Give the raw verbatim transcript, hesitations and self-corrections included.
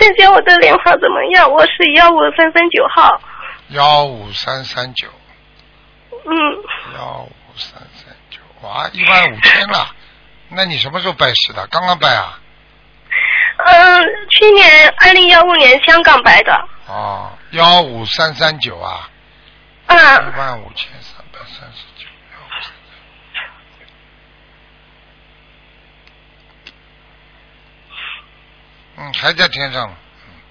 看一下我的莲花怎么样？我是幺五三三九号。 幺五三三九。 嗯。 幺五三三九，哇，一万五千了。那你什么时候拜师的？刚刚拜啊？ 嗯，去年二零幺五年香港拜的。 哦，幺五三三九啊。 啊。 一万五千三百三十九。嗯，还在天上了。